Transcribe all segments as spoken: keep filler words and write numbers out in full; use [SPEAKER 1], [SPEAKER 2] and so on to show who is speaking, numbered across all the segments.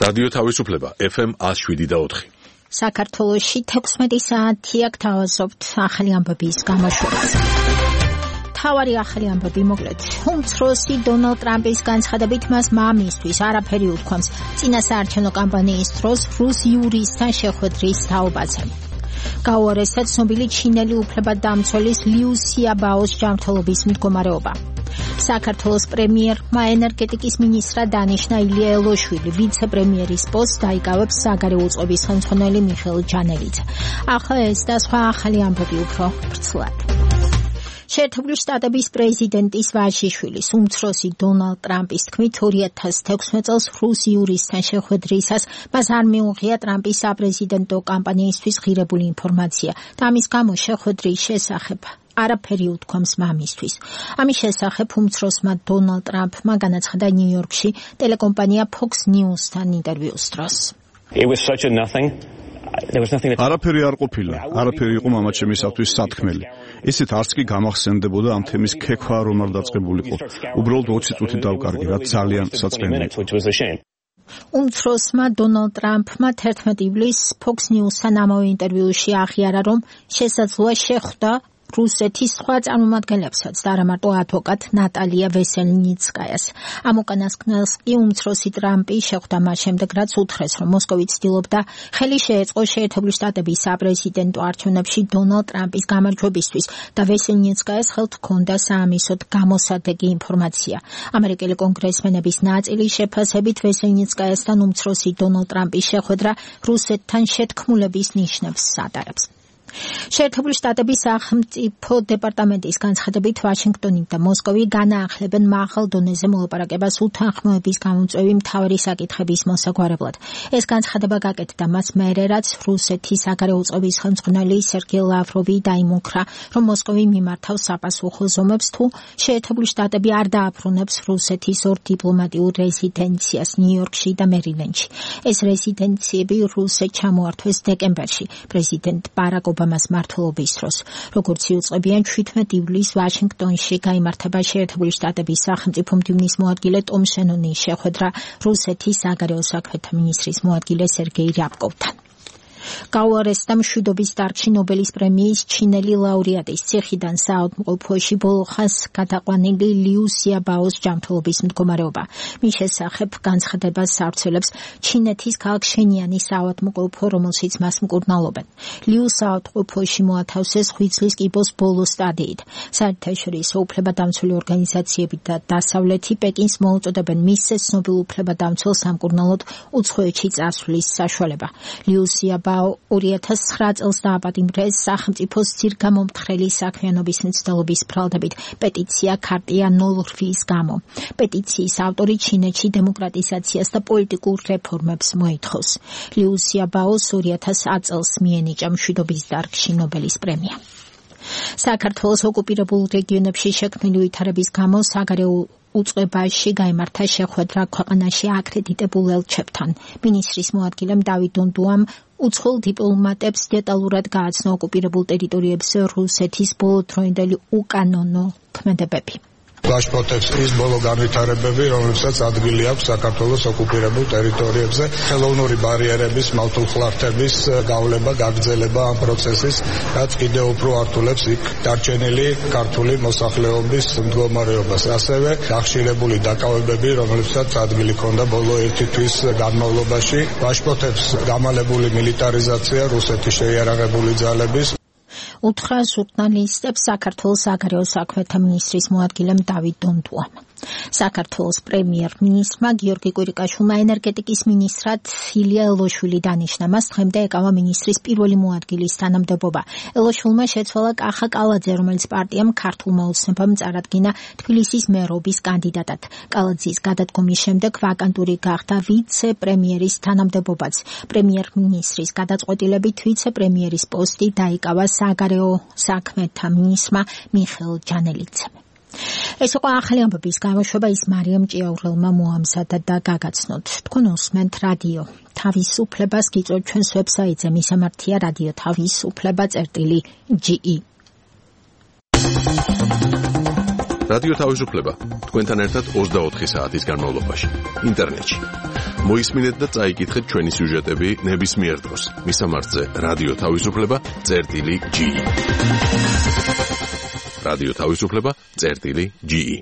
[SPEAKER 1] რადიო თავისუფლება ეფ ემ one oh seven და four.
[SPEAKER 2] საქართველოში თექვსმეტი საათია გთავაზობთ ახალი ამბების გამოშვებას. თავარი ახალი ამბები მოკლედ. უმცროსი დონალდ ტრამპის განცხადებით მას მამისთვის არაფერი უთქვამს წინასაარჩევნო კამპანიის დროს რუს იურისტთან შეხვედრის თაობაზე. გაუარესდა ცნობილი ჩინელი უფლებადამცველის ლიუ სიაბაოს ჯანმრთელობის მდგომარეობა. საქართველოს პრემიერმა ენერგეტიკის მინისტრად დანიშნა ილია ელოშვილი, ვიცე-პრემიერის პოსტს დაიკავებს საგარეო უწყების ხელმძღვანელი მიხეილ ჯანელიძე. ახლა ეს და სხვა ახალი ამბები უფრო ვრცლად. შეერთებული შტატების პრეზიდენტის ვაჟიშვილის უმცროსი დონალდ ტრამპის თქმით two thousand sixteen წელს რუს იურისტთან შეხვედრისას მას არ მიუღია ტრამპის საპრეზიდენტო კამპანიისთვის ღირებული ინფორმაცია და ამის გამო შეხვედრის შესახებ არაფერი უთქვამს მამისთვის. ამის შესახებ უმცროსმა დონალდ ტრამპმა განაცხადა ნიუ-იორკში ტელეკომპანია Fox News-თან ინტერვიუს დროს.
[SPEAKER 3] It was such a nothing.
[SPEAKER 4] არაფერი არ ყოფილა, არაფერი იყო მამაჩემისათვის სათქმელი. ისეთ არც კი გამახსენდებოდა ამ თემის ქექვა რომ არ დაწყებულიყო. უბრალოდ twenty წუთი დავკარგი, რაც ძალიან საწყენია.
[SPEAKER 2] უმცროსმა დონალდ ტრამპმა eleven ივლისს Fox News-თან ამავე ინტერვიუში აღიარა, რომ შესაძლოა შეხვდა რუსეთის სხვა წარმომადგენლებსაც და არა მარტო ადვოკატ ნატალია ვესელნიცკაიას. ამ უკანასკნელს კი უმცროსი ტრამპი შეხვდა მას შემდეგ, რაც უთხრეს, რომ მოსკოვი ცდილობდა ხელი შეეწყო შეერთებული შტატების საპრეზიდენტო არჩევნებში დონალდ ტრამპის გამარჯვებისთვის და ვესელნიცკაიას ხელთ ჰქონდა საამისოდ გამოსადეგი ინფორმაცია. ამერიკელი კონგრესმენების ნაწილის შეფასებით ვესელნიცკაიასთან უმცროსი დონალდ ტრამპის შეხვედრა რუსეთთან შეთქმულების ნიშნებს ატარებს. შეერთებული შტატების სახელმწიფო დეპარტამენტის განცხადებით ვაშინგტონი და მოსკოვი განაახლებენ მაღალ დონეზე მოლაპარაკებას უთანხმოების გამომწვევი მთავარი საკითხების მოსაგვარებლად. ეს განცხადება გაკეთდა მას მერე, რაც რუსეთის საგარეო უწყების ხელმძღვანელი სერგეი ლავროვი დაიმუქრა, რომ მოსკოვი მიმართავს საპასუხო ზომებს თუ შეერთებული შტატები არ დააბრუნებს რუსეთის ორ დიპლომატიურ რეზიდენციას ნიუ-იორკში და მერილენდში. ეს რეზიდენციები რუსეთს ჩამოართვეს დეკემბერში პრეზიდენტ ბარაკ ობამას მმართველობის დროს. როგორც იუწყებიან seventeen ივლისს ვაშინგტონში გაიმართება შეერთებული შტატების სახელმწიფო მდივნის მოადგილე ტომ შენონის შეხვედრა რუსეთის საგარეო საქმეთა მინისტრის მოადგილე სერგეი რябკოვთან. გაუარესდა მშვიდობის დარგში ნობელის პრემიის ჩინელი ლაურეატის ციხიდან საავადმყოფოში ბოლო ხანს გადაყვანილი ლიუ სიაბაოს ჯანმრთელობის მდგომარეობა. მის შესახებ განცხადებას სავრცელებს ჩინეთის ქალაქ შენიანის საავადმყოფო, რომელშიც მას მკურნალობენ. ლიუ საავადმყოფოში მოათავსეს ღვიძლის კიბოს ბოლო სტადიით. საერთაშორისო უფლებადამცველი ორგანიზაციები და დასავლეთი პეკინს მოუწოდებენ მის ცნობილ უფლებადამცველს სამკურნალოდ უცხოეთში წასვლის საშუალება. ლიუ სიაბაო two thousand nine წელს დააპატიმრეს სახელმწიფოს ძირგამომთხრელი საქმიანობის მცდელობის ბრალდებით პეტიცია ქარტია nul four-ის გამო. პეტიციის ავტორი ჩინეთში დემოკრატიზაციას და პოლიტიკურ რეფორმებს მოითხოვს. ლიუ სიაბაოს two thousand eight წელს მიენიჭა მშვიდობის დარგში ნობელის პრემია. საქართველოს ოკუპირებულ რეგიონებში შექმნილი ვითარების გამო საგარეო უწყებაში გაიმართა შეხვედრა ქვეყანაში აკრედიტებულ ელჩებთან. მინისტრის მოადგილემ დავით დონდუამ უცხოელ დიპლომატებს დეტალურად გააცნო ოკუპირებულ ტერიტორიებზე რუსეთის ბოლოდროინდელი უკანონო ქმედებები.
[SPEAKER 5] გაშფოთებს ის ბოლო განვითარებები, რომლებსაც ადგილი აქვს საქართველოს ოკუპირებულ ტერიტორიებზე, ხელოვნური ბარიერების, მავთულხლართების გავლება, გაგრძელება ამ პროცესის, რაც კიდევ უფრო ართულებს იქ დარჩენილი ქართული მოსახლეობის მდგომარეობას. ასევე გახშირებული დაკავებები, რომლებსაც ადგილი ჰქონდა ბოლო ერთი თვის განმავლობაში, გაშფოთებს გამალებული მილიტარიზაცია რუსეთის შეიარაღებული ძალების.
[SPEAKER 2] უთხრა ჟურნალისტებს საქართველოს საგარეო საქმეთა მინისტრის მოადგილემ დავით დონდუამ. საქართველოს პრემიერ-მინისტრმა გიორგი კვირიკაშვილმა ენერგეტიკის მინისტრად ილია ელოშვილი დანიშნა. მას დღემდე ეკავა მინისტრის პირველი მოადგილის თანამდებობა. ელოშვილმა შეცვალა კახა კალაძე, რომელიც პარტიამ ქართულმა ოცნებამ წარადგინა თბილისის მერობის კანდიდატად. კალაძის გადადგომის შემდეგ ვაკანტური გახდა ვიცე-პრემიერის თანამდებობაც. პრემიერ-მინისტრის გადაწყვეტილებით ვიცე-პრემიერის პოსტი დაიკავა საგარეო საქმეთა მინისტრმა მიხეილ ჯანელიძემ. ეს იყო ახალი ამბების გამოშვება, ის მარიამ ჭიაურელმა მოამზადა და გაგაცნოთ. თქვენ უსმენთ რადიო თავისუფლებას, გიწევთ ჩვენს ვებსაიტზე, მისამართია რადიო თავისუფლება წერტილი ჯი ი.
[SPEAKER 1] რადიო თავისუფლება თქვენთან ერთად ოცდაოთხი საათის განმავლობაში ინტერნეტში. მოისმინეთ და წაიკითხეთ ჩვენი სიუჟეტები ნებისმიერ დროს. მისამართზე რადიო თავისუფლება წერტილი ჯი ი. რადიო თავისუფლება წერტილი ჯი ი.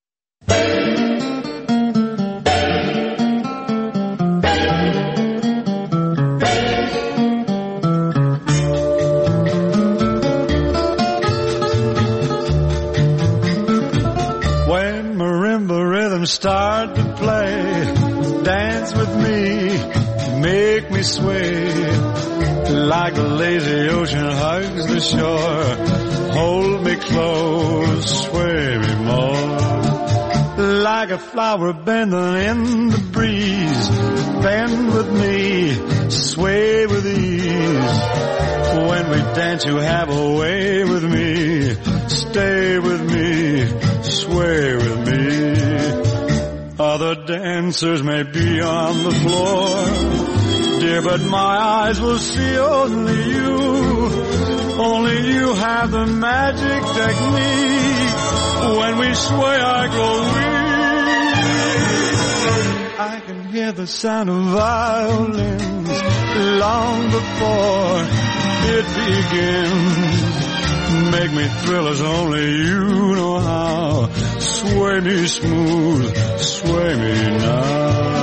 [SPEAKER 6] Start to play, dance with me, make me sway, like the lazy ocean hugs the shore, hold me close, sway me more, like a flower bending in the breeze, bend with me, sway with ease, when we dance you have a way with me, stay with me, sway with me. Other dancers may be on the floor, dear, but my eyes will see only you. Only you have the magic technique. When we sway, I go weak. I can hear the sound of violins long before it begins. Make me thrill as only you know how. Sway me smooth, sway me now.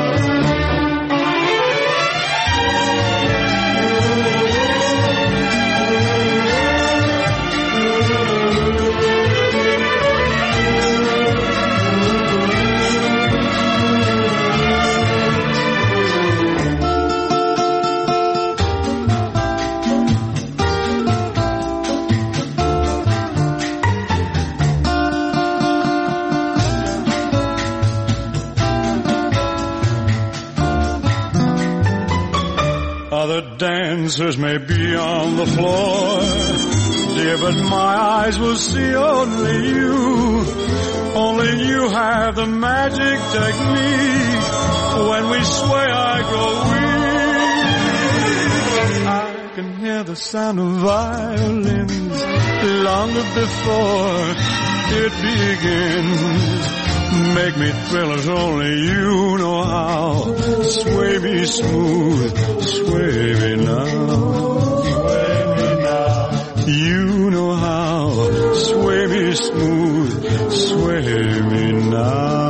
[SPEAKER 6] Other dancers may be on the floor, dear, but my eyes will see only you. Only you have the magic technique. When we sway, I go weak. I can hear the sound of violins long before it begins. Make me thrill as only you know how. Sway me smooth, sway me now. Sway me now. You know how. Sway me smooth, sway me now.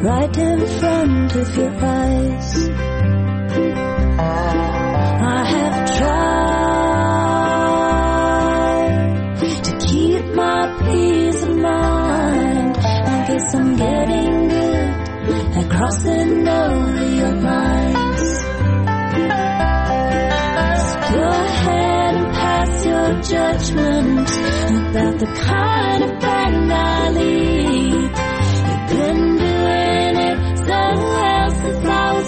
[SPEAKER 7] right in front of your eyes. I have tried to keep my peace of mind. I guess I'm getting good at crossing over your lines. So go ahead and pass your judgment about the kind of band I lead. You've been doing it so well since I was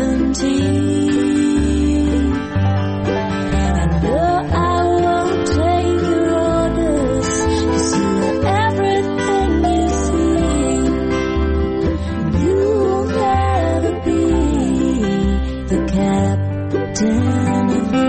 [SPEAKER 7] seventeen. And though I won't take your orders, 'cause you are everything you see, you'll never be the captain of me.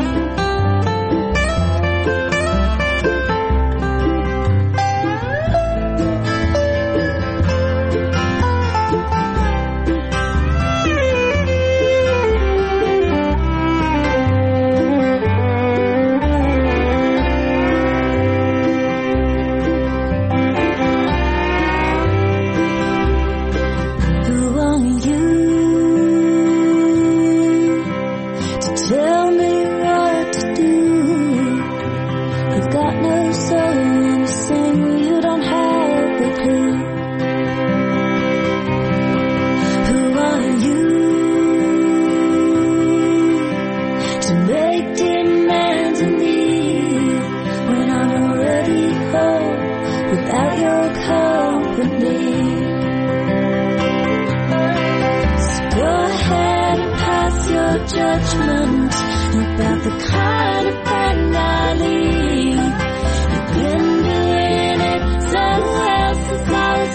[SPEAKER 7] Judgment about the kind of band I lead. You've been doing it so well since I was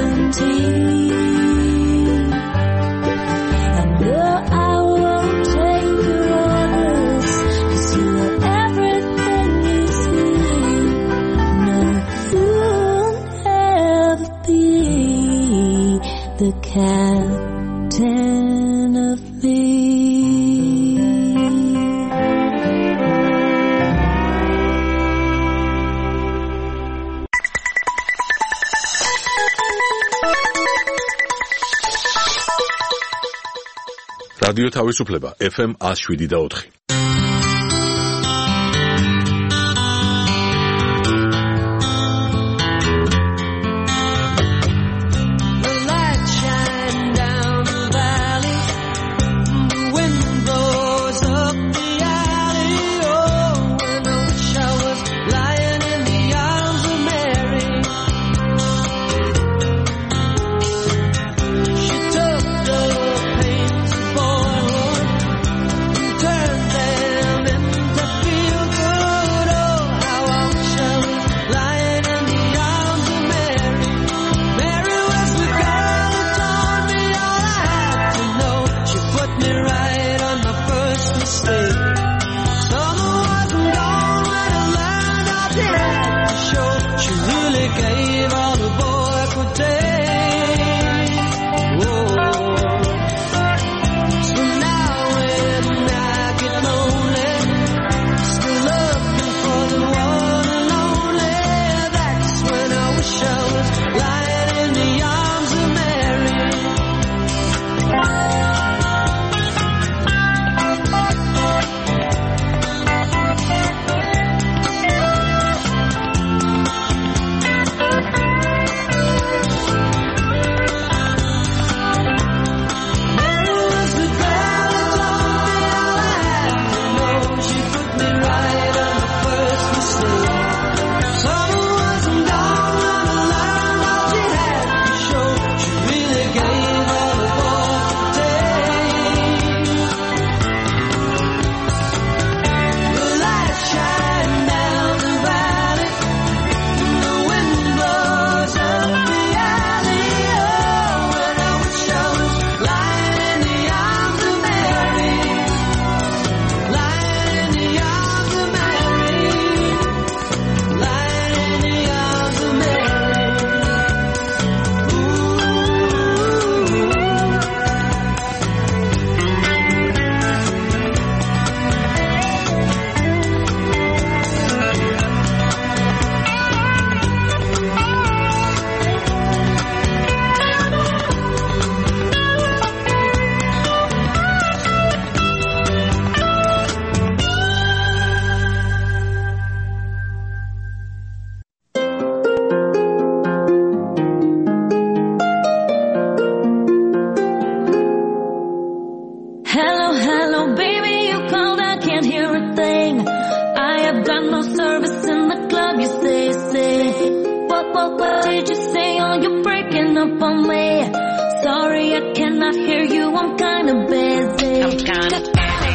[SPEAKER 7] seventeen. And though I won't take your orders, 'cause you are everything you see, no, you'll never be the captain of me.
[SPEAKER 1] რადიო თავისუფლება ეფ ემ one oh seven და four.
[SPEAKER 8] Turned
[SPEAKER 7] got no service in the club, you say, say. What, what, what did you say? Oh, you're breaking up on me. Sorry, I cannot hear you, I'm kinda busy. I'm kinda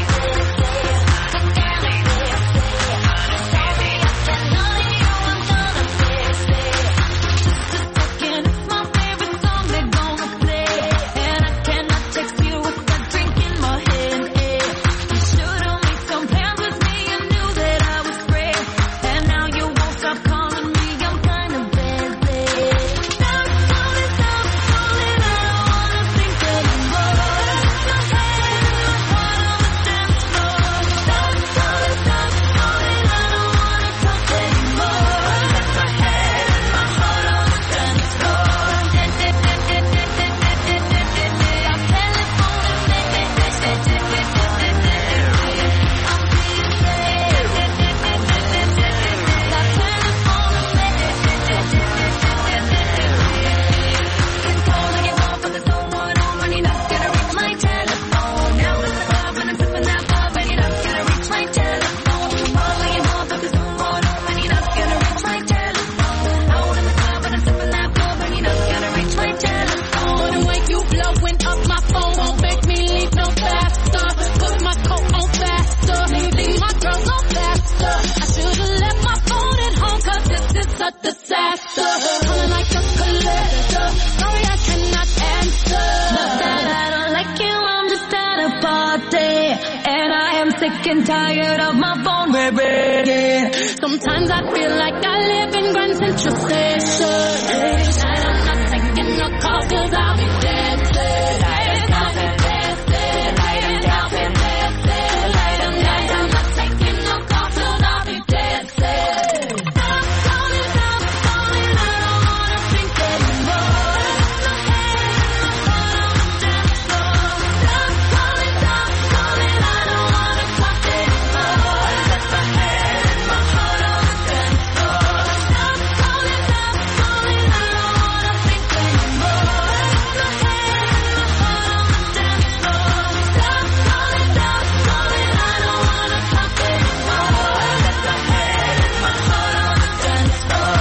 [SPEAKER 7] and tired of my phone ringing. Sometimes I feel like I live in Grand Central Station. Late night I'm not taking no calls cause I'll be dancing. Light up and dancing, light them down and dancing. Light them night I'm not taking no calls cause I'll be dancing. I'm calling, I'm calling, I don't wanna think anymore. My head in my heart on the dance floor. I'm calling, I'm calling, I don't wanna talk anymore. Left my head in my heart on the dance floor. I'm calling, I'm calling, I don't wanna think anymore. My head in my heart on the dance floor. I'm calling, I'm calling, I don't wanna talk anymore. Left my head in my heart on the dance floor.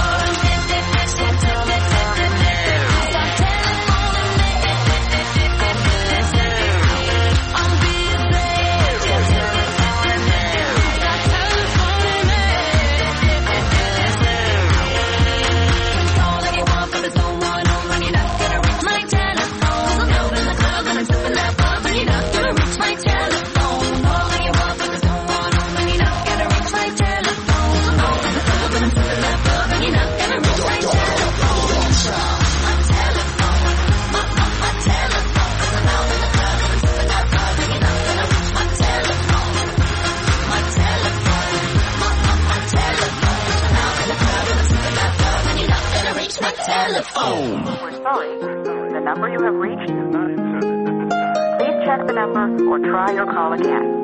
[SPEAKER 8] We're sorry. The number you have reached is not in service. Please check the number or try your call again.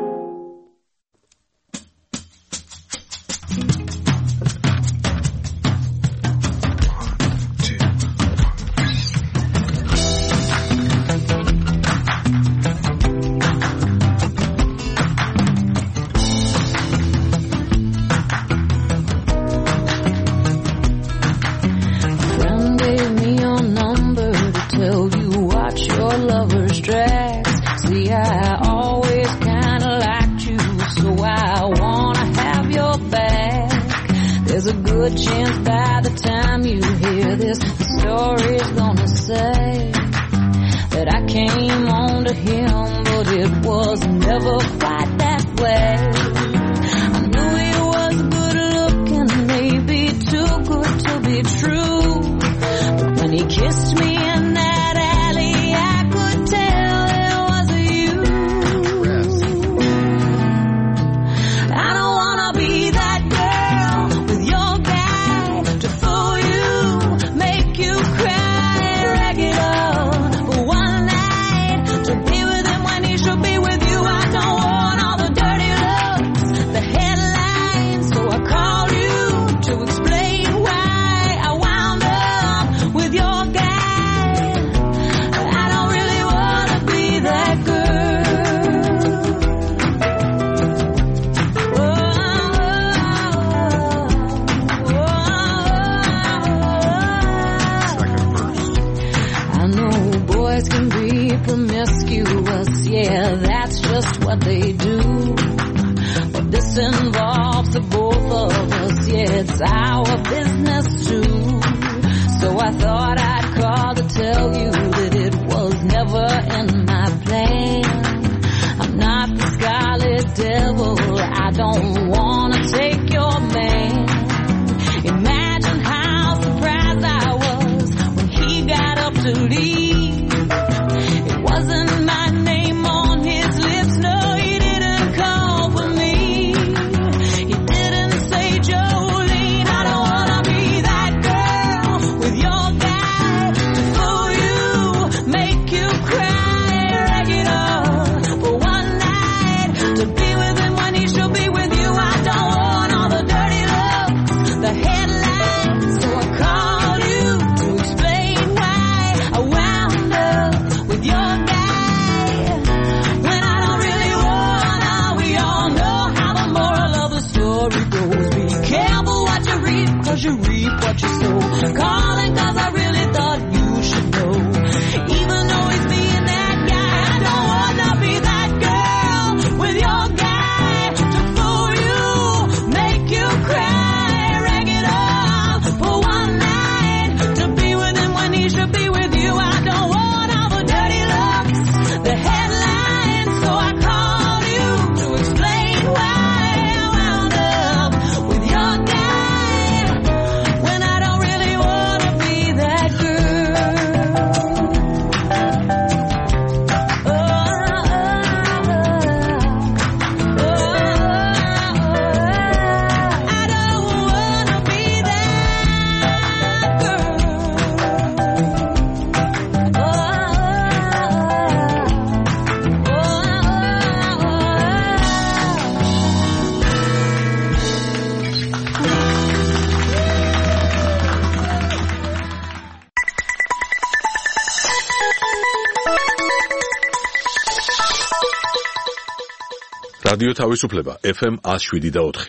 [SPEAKER 7] Good chance by the time you hear this, the story's gonna say that I came on to him, but it was never quite that way. I knew he was good looking, maybe too good to be true, but when he kissed me in that alley, I could tell it wasn't you. I don't wanna be that girl with your be with him when he should be with you. I don't want all the dirty love. careful what you reap, cause you reap what you sow. Calling cause I really thought you should know. Even though he's being that guy, I don't wanna be that girl with your guy to fool you, make you cry, rag it off for one night to be with him when he should be with you. I don't want all the dirty looks, the headlines, so I called you to explain why I wound up with your guy when I don't really wanna be that girl. Oh, oh, oh, I don't wanna be that girl. Oh,
[SPEAKER 1] რადიო თავისუფლება ეფ ემ one oh seven და four.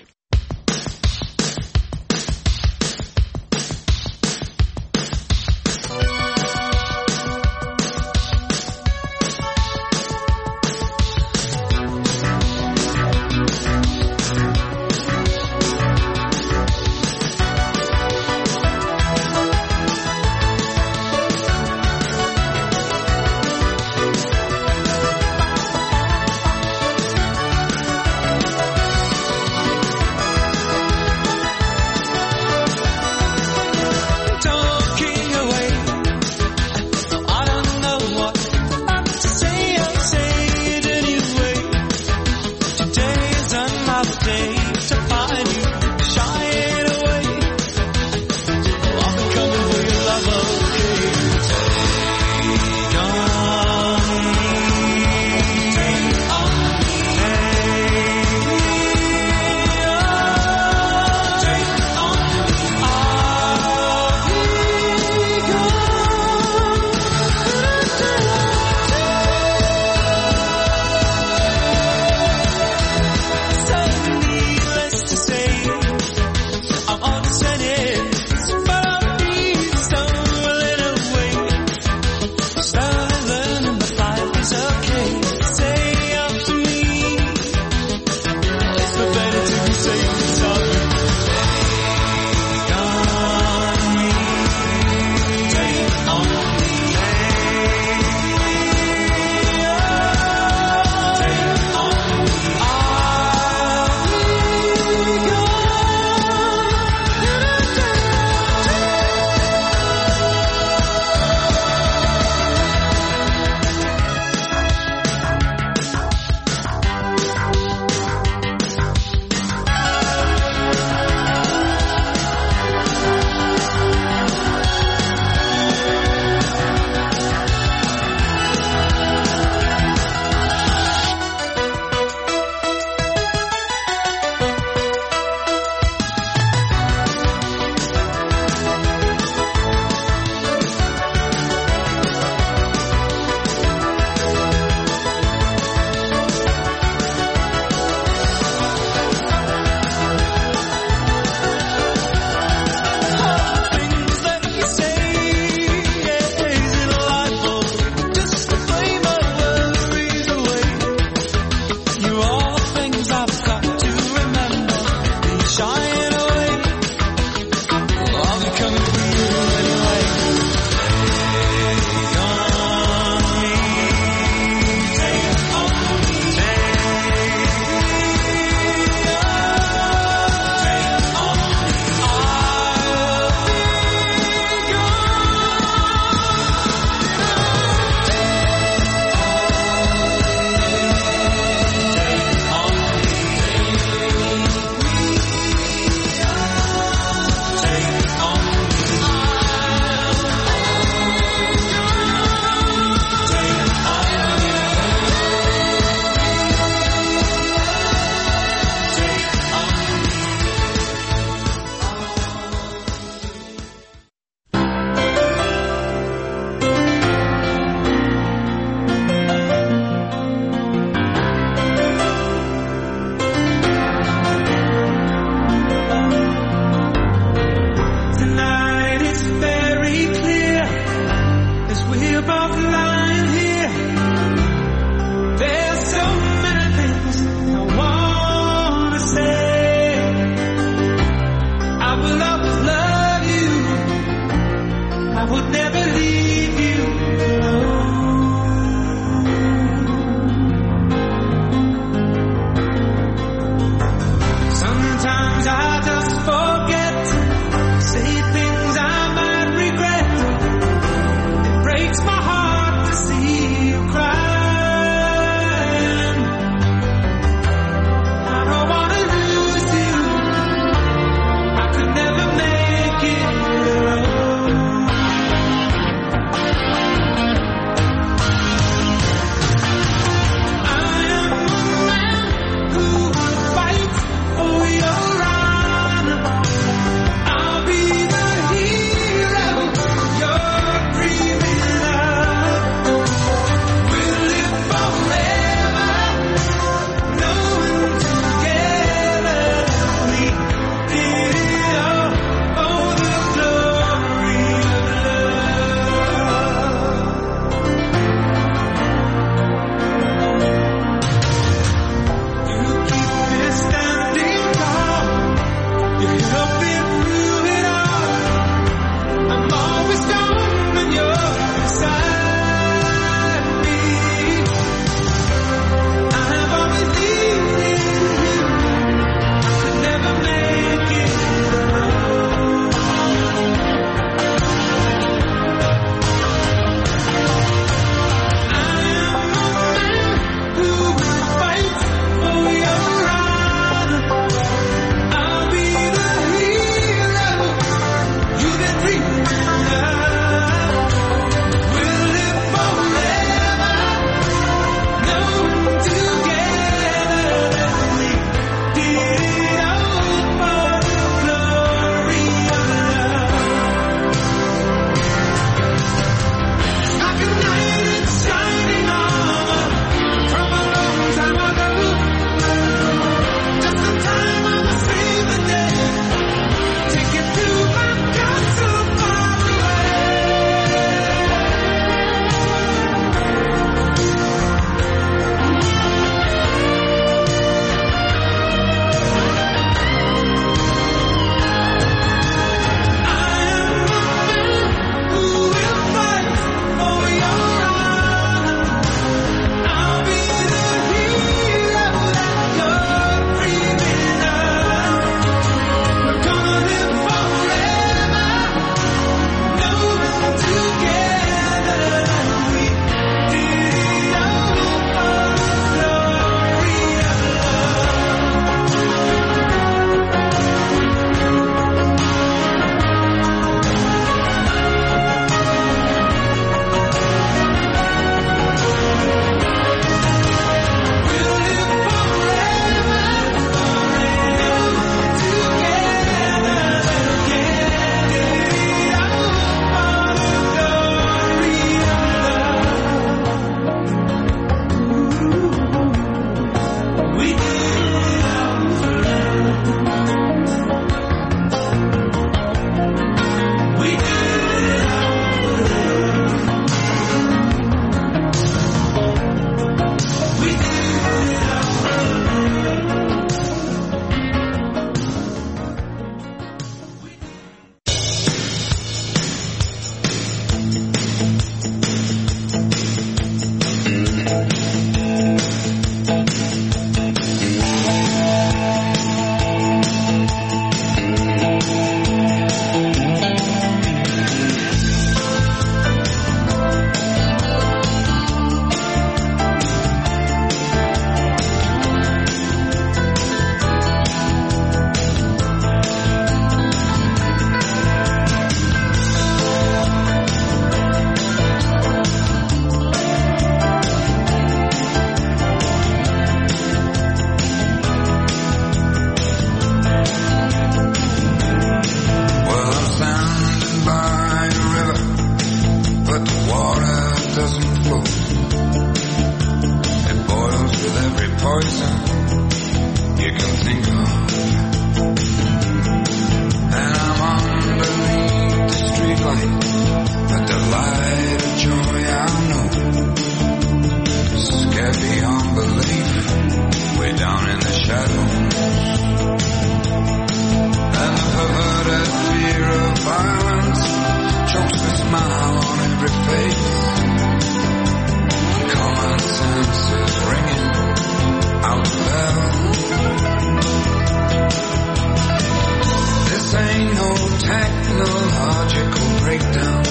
[SPEAKER 9] technological breakdown.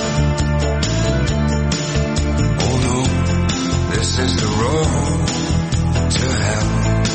[SPEAKER 9] Oh no, this is the road to hell.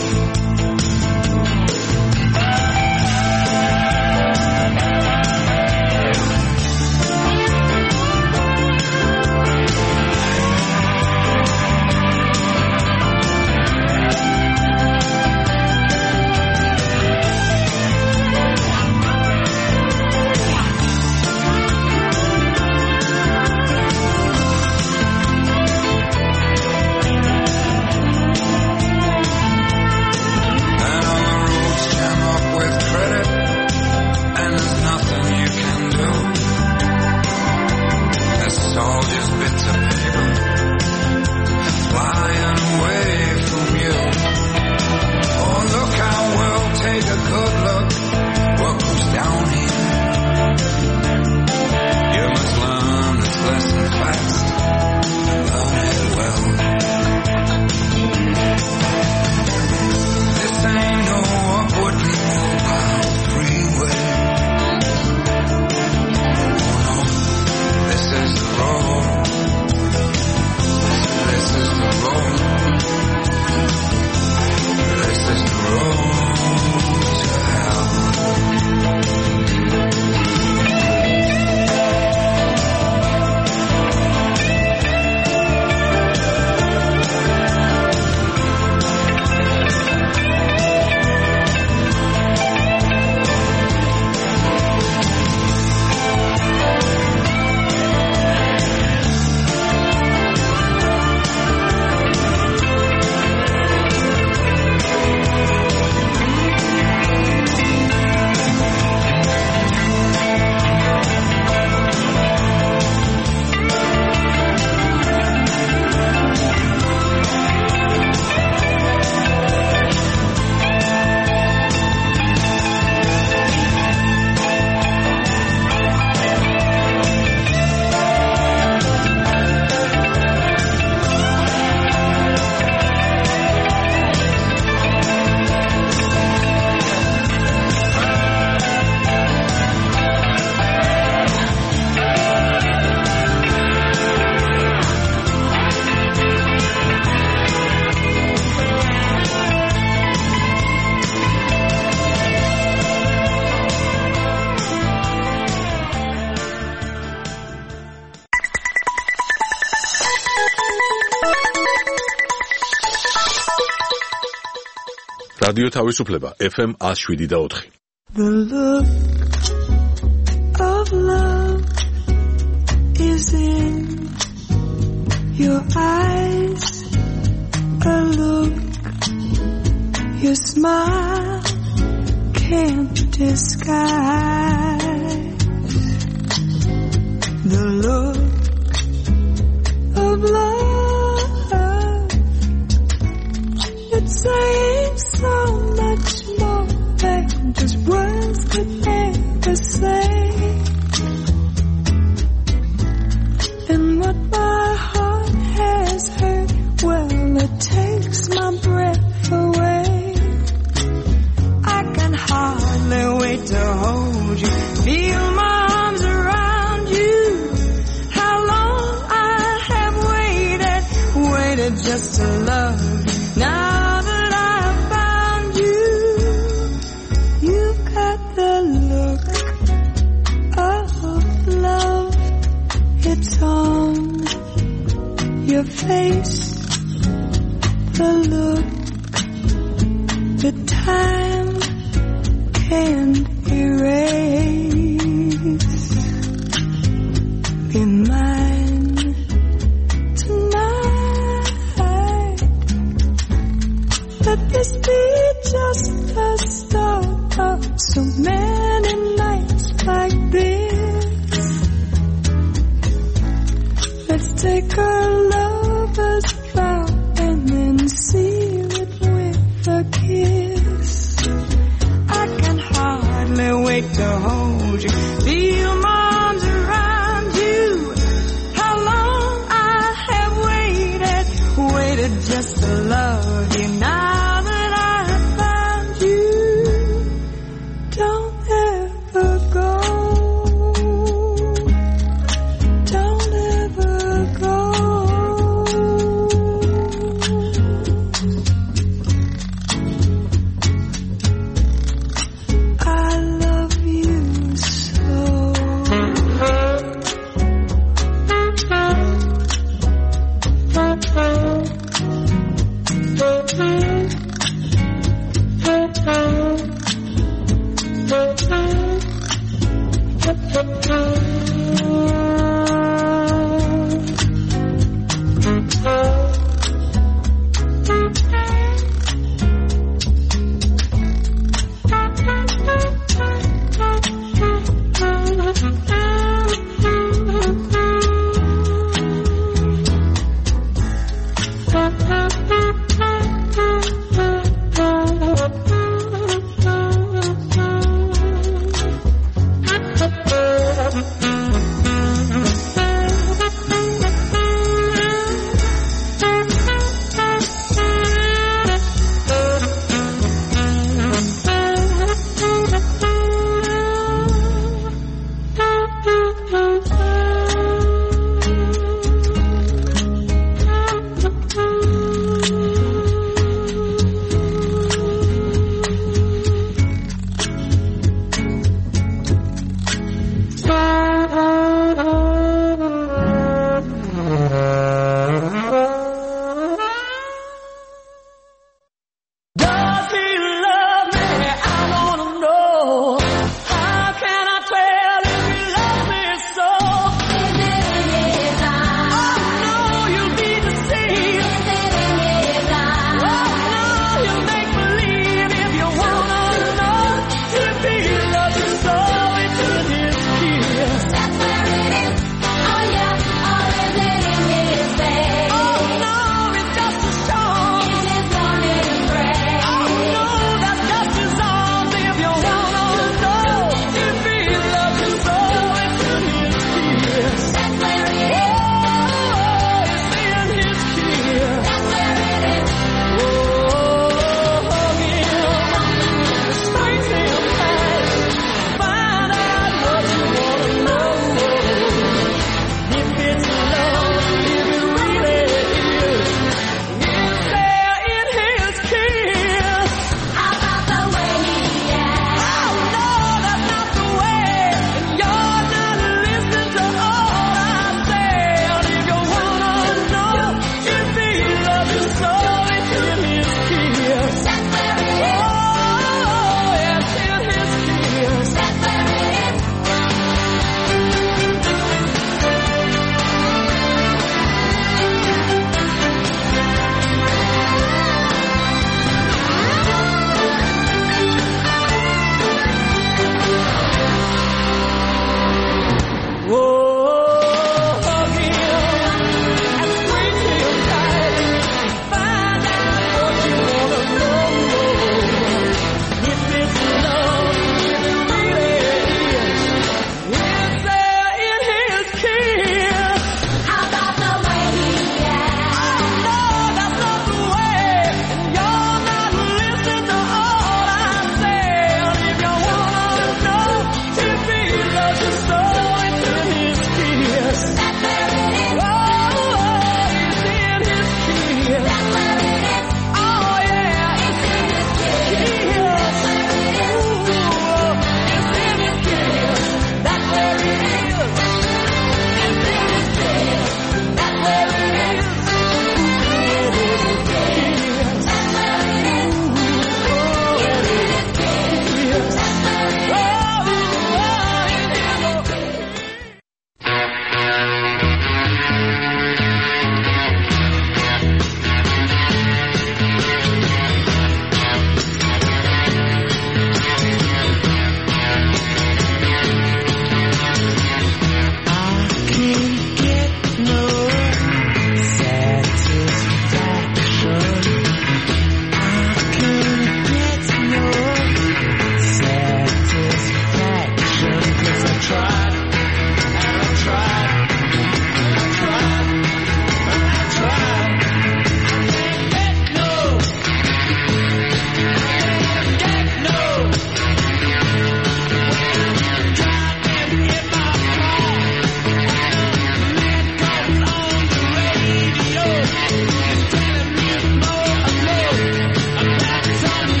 [SPEAKER 1] რადიო თავისუფლება F M one oh seven და four.
[SPEAKER 10] The look of love is in your eyes, a look your smile can't disguise. The look of love, it's saying so much more than just words could ever say. And what my heart has heard, well, it takes my breath away. I can hardly wait to hold you, feel my arms around you. How long I have waited, waited just to love you. Now your face, the look, the time can't erase. Be mine tonight. Let this be just the start of so many nights like this. Let's take our lover's vow and then seal it with a kiss. I can hardly wait to hold you, feel my arms around you. How long I have waited, waited just to love you. Now that I have found you, don't ever go.
[SPEAKER 7] Thank you.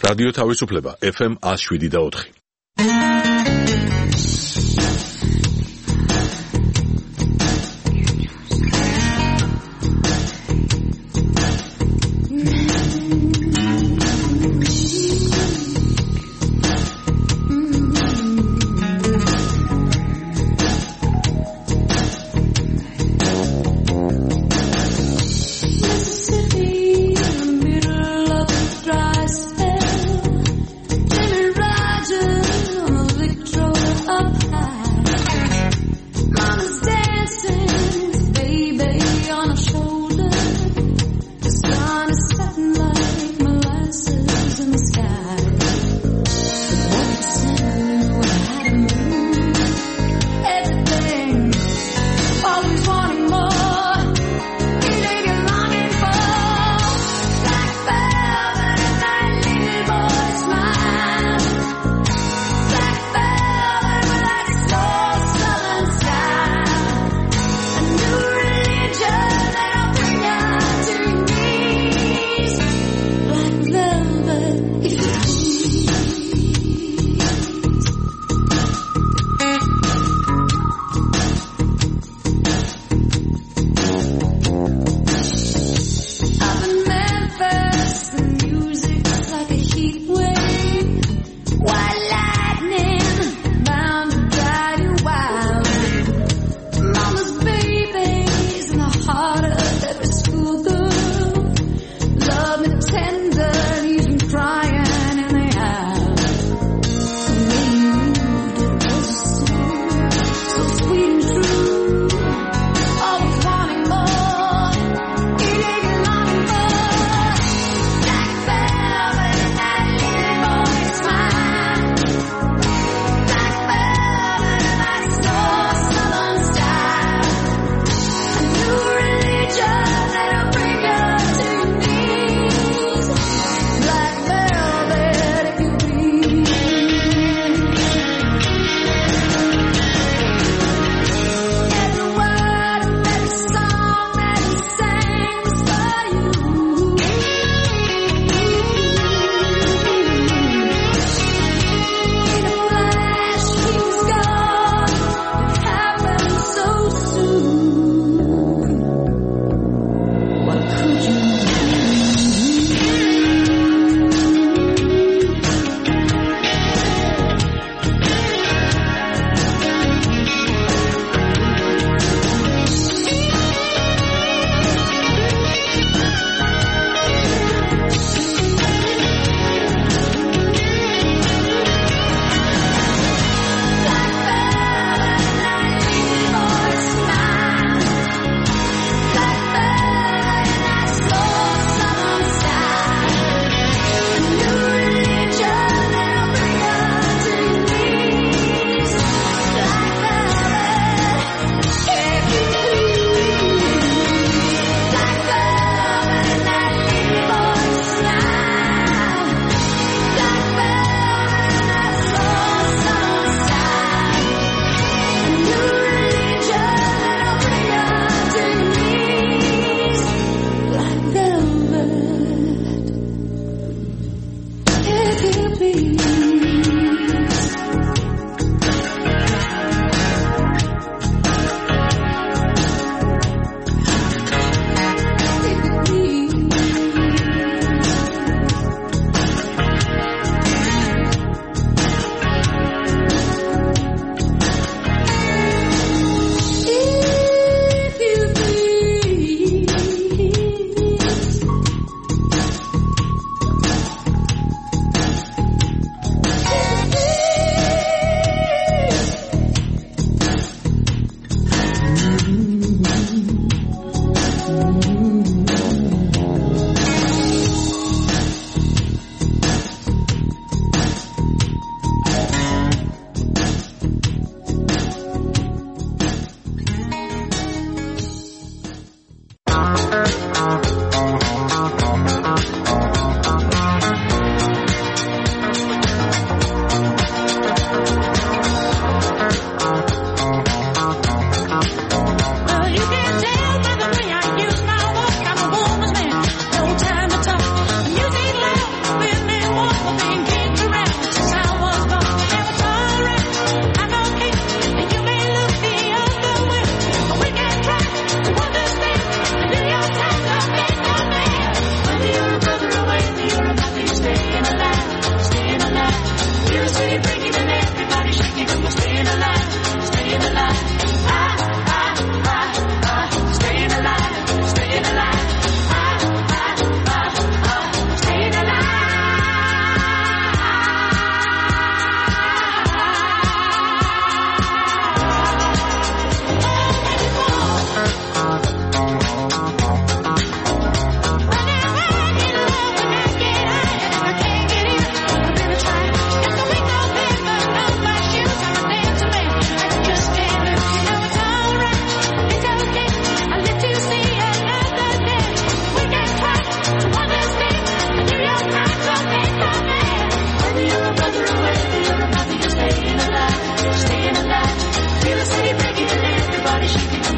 [SPEAKER 1] რადიო თავისუფლება ეფ ემ one oh seven და four.
[SPEAKER 7] Middle of the dry spell, and it rises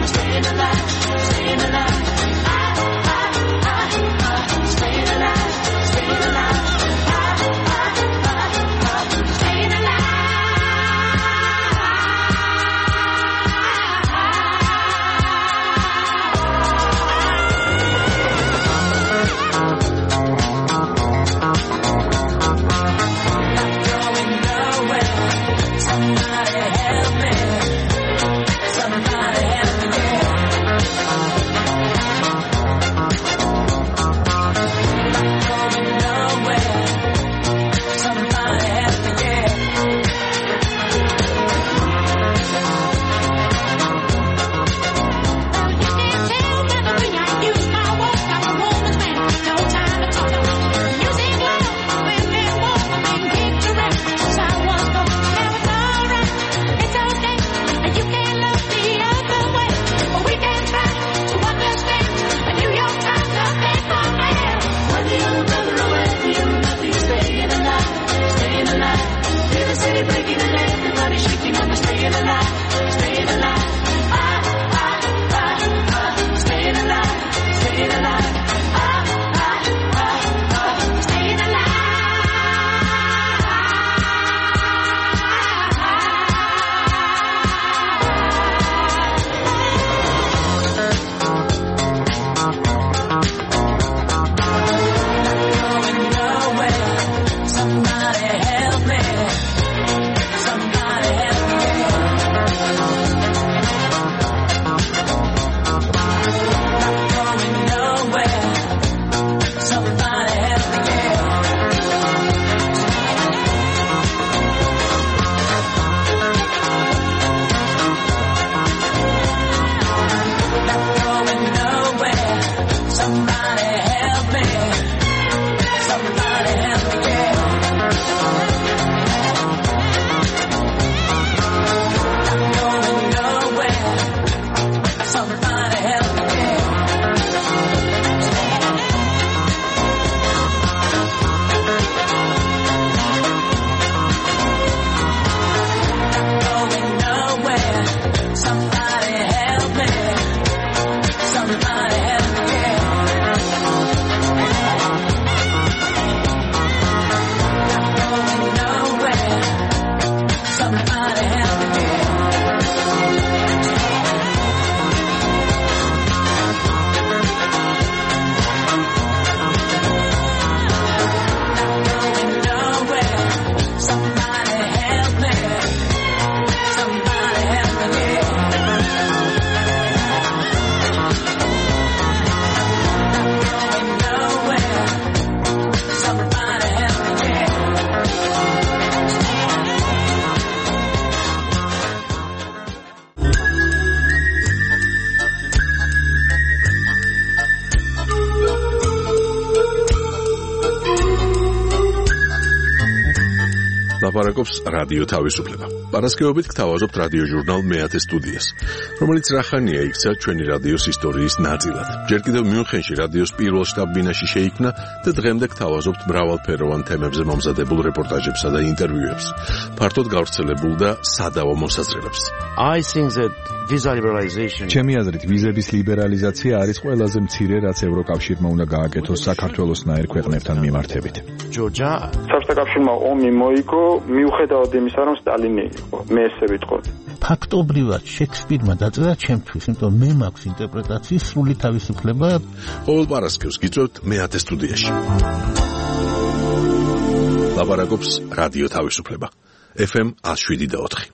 [SPEAKER 7] staying alive, staying alive.
[SPEAKER 1] ლაპარაკობს რადიო თავისუფლება. პარასკევობით გთავაზობთ რადიო ჟურნალ მეათე სტუდიას, რომელიც რახანია იქცა ჩვენი რადიოს ისტორიის ნაწილად. ჯერ კიდევ მიუნხენში რადიოს პირველ შტაბ-ბინაში შეიქმნა და დღემდე გთავაზობთ მრავალფეროვან თემებზე მომზადებულ რეპორტაჟებსა და ინტერვიუებს, ფართოდ გავრცელებულ და სადავო მოსაზრებებს.
[SPEAKER 11] I think that visa liberalization
[SPEAKER 12] ჩემი აზრით ვიზების ლიბერალიზაცია არის ყველაზე მცირე, რაც ევროკავშირმა უნდა გააკეთოს საქართველოსნაირ ქვეყნებთან მიმართებით.
[SPEAKER 11] ჯორჯია
[SPEAKER 13] საბჭოთა ომი მოიგო მიუხედავად იმისა, რომ სტალინი იყო. მე ესე ვიტყოდი.
[SPEAKER 14] ფაქტობრივად შექსპირმა დაწერა ჩემთვის, იმიტომ მე მაქვს ინტერპრეტაციის სრული თავისუფლება.
[SPEAKER 1] ყოველ პარასკევს გიწევთ მეათე სტუდიაში. ლაპარაკობს რადიო თავისუფლება. ეფ ემ one oh seven point four.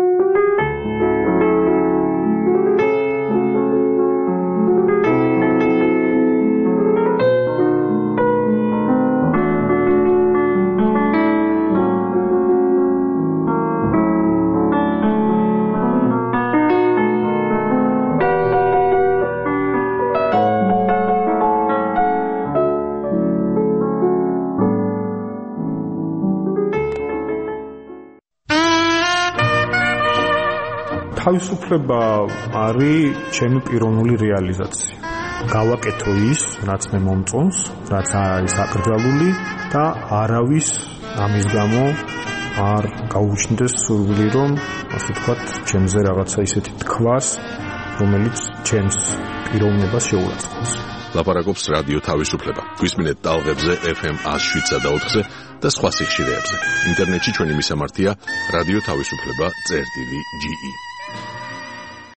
[SPEAKER 15] თავისუფლება არის ჩემი პიროვნული რეალიზაცია. გავაკეთო ის, რაც მე მომწონს, რაც არის აკრძალული და არავის ამის გამო არ გაუჩნდეს სურვილი, რომ ასე ვთქვათ, ჩემზე რაღაცა ისეთი თქვას, რომელიც ჩემს პიროვნებას შეურაცხყოფს.
[SPEAKER 1] ლაპარაკობს რადიო თავისუფლება. გვისმინეთ ტალღებზე ეფ ემ one oh seven point four-ზე და სხვა სიხშირეებზე. ინტერნეტში ჩვენი მისამართია რადიო თავისუფლება წერტილი ჯი ი.